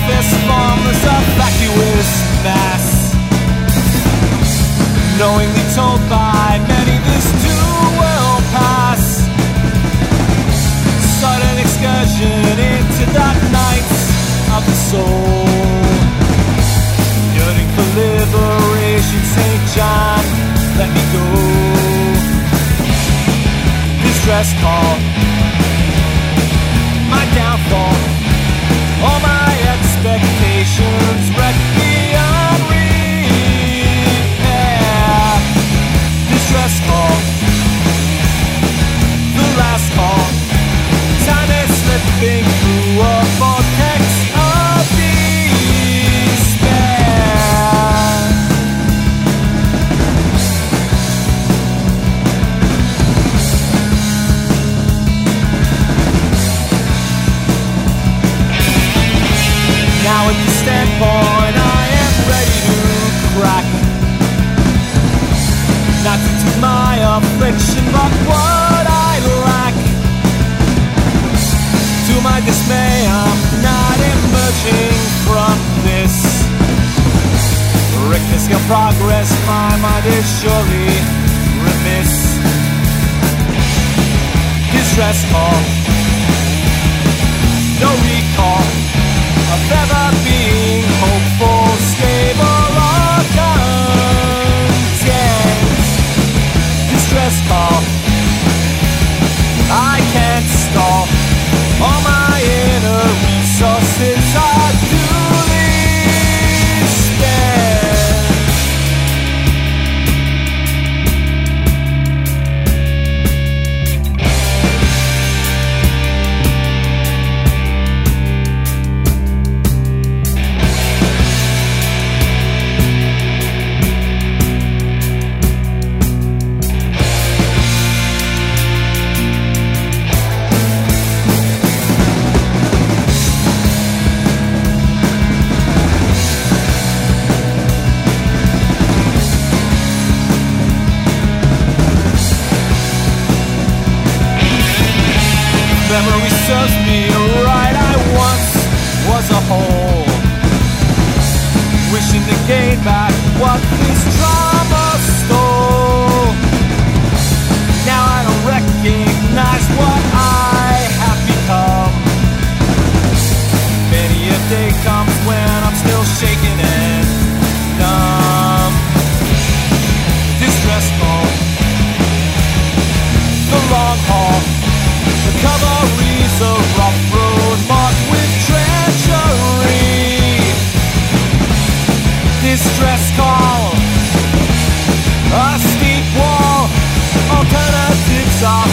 this formless, vacuous mass. Knowingly told by many this too will pass. Sudden excursion into dark nights of the soul. Yearning for liberation, St. John, let me go. Distress call, my downfall. All my expectations wreck beyond repair. Distress call, the last call. Time is slipping through a vortex of despair. Now at the standpoint I am ready to crack. Not into my affliction but what I lack. To my dismay I'm not emerging from this Richter scale progress, my mind is surely remiss. Distress call, no recall of ever being hopeful, stable or content. Distress call, I can't stall. All my inner resources are duly spent. Memory serves me right, I once was a whole. Wishing to gain back what this trauma stole. Now I don't recognize what I have become. Many a day comes when I'm still shaken and numb. Distress call, the long haul. The cavalry's a rough road marked with treachery. Distress call, a steep wall. Alternatives are